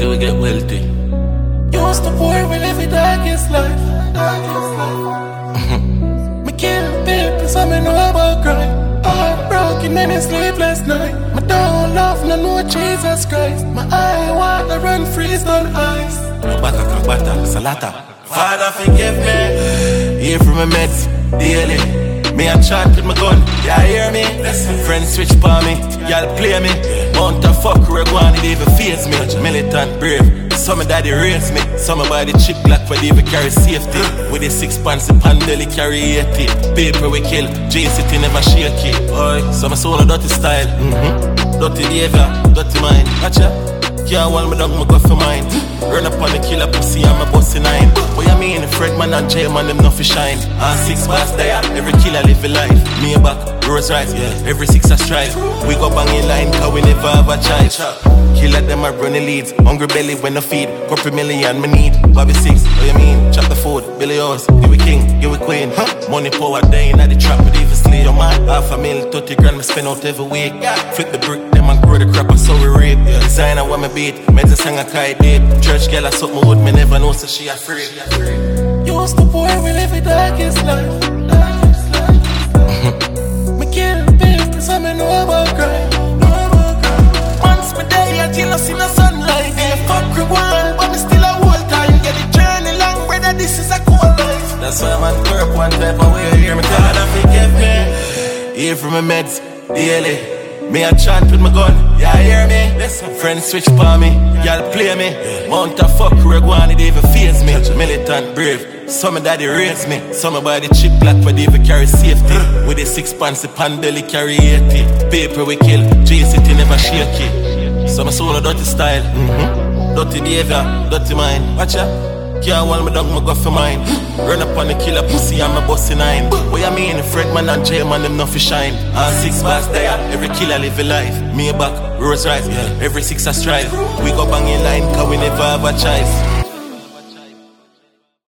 till we get wealthy. Used to poor, we live the darkest life. Me kill people, so me know about crime. Heartbroken and a sleepless night. Me don't love no Jesus Christ. My eye water run freeze on ice. Bata, salata. Father, forgive me. Here from my meds, daily. Me a chat with my gun, yeah, hear me? Friends switch for me, y'all play me. Mount a fuck, Reguan, it even fears me. Militant brave, some of daddy raise me. Some of body chip black for they even carry safety. With a 6 pants, the pandeli carry 80. Paper we kill, J-City never shake it. Boy, some soul a dirty style, dirty behavior, dirty mind. Watcha, can't hold me down, me go for mine. Run up on the killer pussy, I'm a bossy 9. What you mean, Fredman and J-Man, them not fi shine. And 6 bars there, every killer live a life. Me a back, Rose Rice, yeah, every 6 a strike. We go bang in line, cause we never have a child. Killer them are running leads, hungry belly when I feed. Couple million me need, Bobby 6, what you mean? Chop the food, Billy O's, give we king, give we queen. Money power dying at the trap with even sleep. Your man, $500,000, 30 grand me spend out every week. Flip the brick, them and grow the crap, so we rape. Designer what me beat, meds a sang a kite deep. Church girl I suck my wood, me never know so she afraid. Used to poor, we live the darkest life. Me kill people, so me know about crime. Once me day until I see the sunlight. Yeah, fuck Reguan, but me still a whole time. Get the journey long, brother, this is a cool life. That's why man work one type of way. Hear me tell her, forgive me. Here from my meds, daily. Me a chant with my gun, yeah, hear me? Friends switch for me, y'all play me. Mount a fuck, Reguan, it even fears me. Militant brave, some of daddy raise me. Some of body chip black, but they even carry safety. With a 6 pants, the pandeli carry 80. Paper we kill, J-City never shake it. Some soul a dirty style, dirty behavior, dirty mind. Watch ya. Can't hold me down, me go for mine. Run up on the killer pussy, I'm a bossy 9. What you mean, Fredman and J-Man, them not fi shine. And 6 bars there, every killer live a life. Me a back, Rose Rice, yeah, every 6 a strike. We go bang in line, cause we never have a choice.